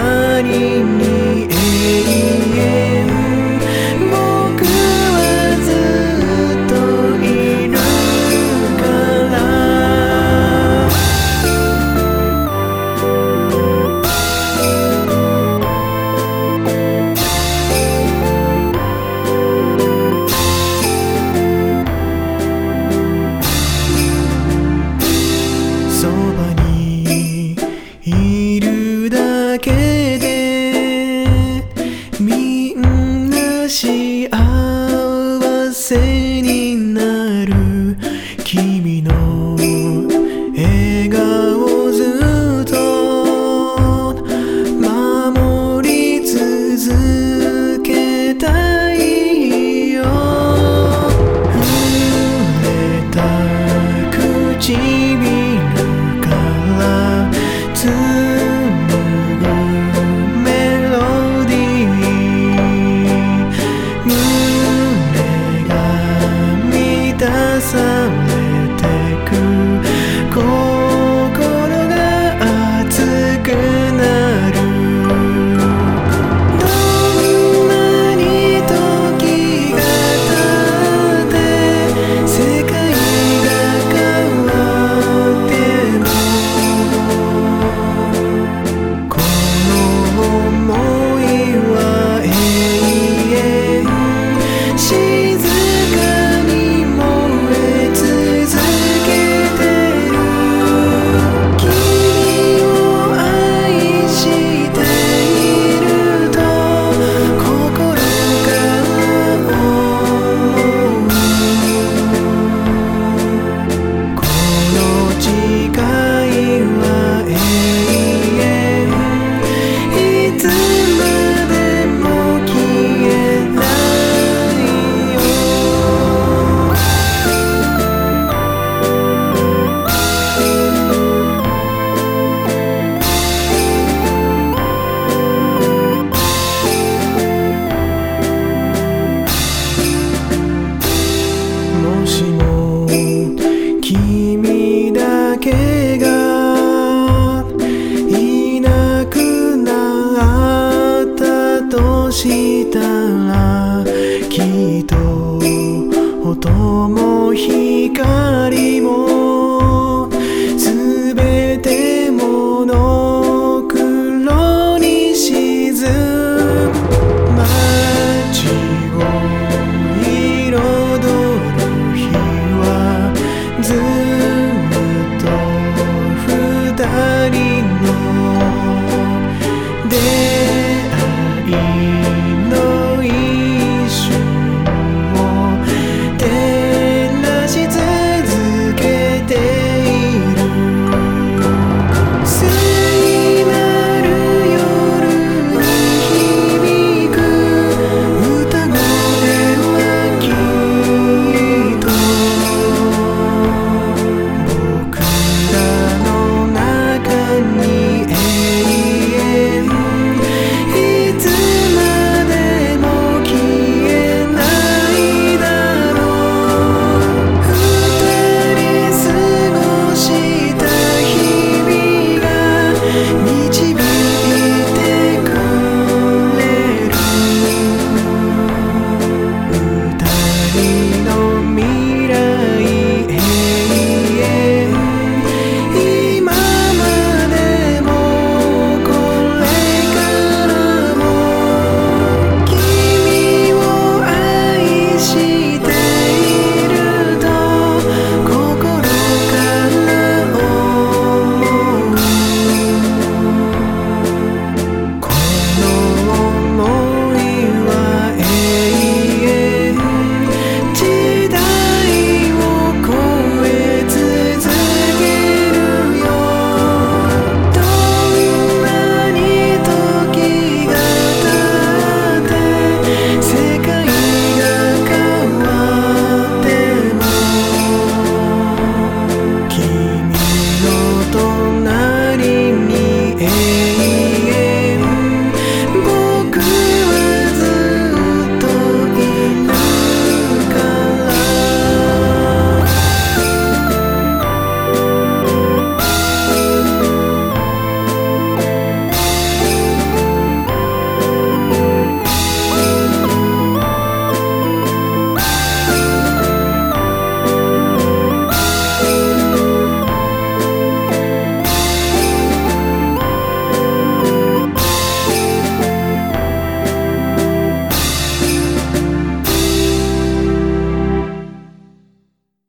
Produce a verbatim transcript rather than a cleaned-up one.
りに永遠僕はずっといるそばにいるだけでみんな幸せになる君の笑顔ずっと守り続けたいよ触れた唇から紡ぐメロディー胸が満たされてく心が熱くなるどんなに時が経って世界が変わってもこの想いは永遠静かに燃え続けてる君を愛していると心から思うこの誓いは永遠いつまでも消えないよもしも君だけがいなくなったとしたら